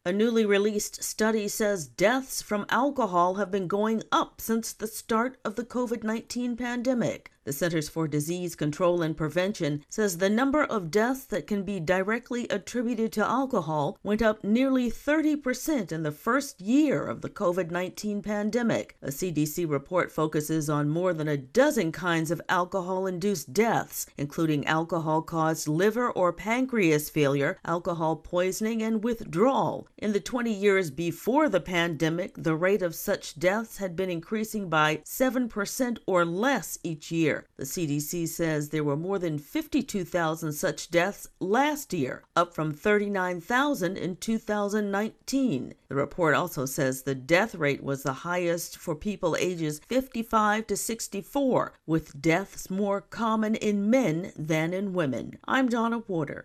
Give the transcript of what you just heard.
A newly released study says deaths from alcohol have been going up since the start of the COVID-19 pandemic. The Centers for Disease Control and Prevention says the number of deaths that can be directly attributed to alcohol went up nearly 30% in the first year of the COVID-19 pandemic. A CDC report focuses on more than a dozen kinds of alcohol-induced deaths, including alcohol-caused liver or pancreas failure, alcohol poisoning, and withdrawal. In the 20 years before the pandemic, the rate of such deaths had been increasing by 7% or less each year. The CDC says there were more than 52,000 such deaths last year, up from 39,000 in 2019. The report also says the death rate was the highest for people ages 55 to 64, with deaths more common in men than in women. I'm Donna Porter.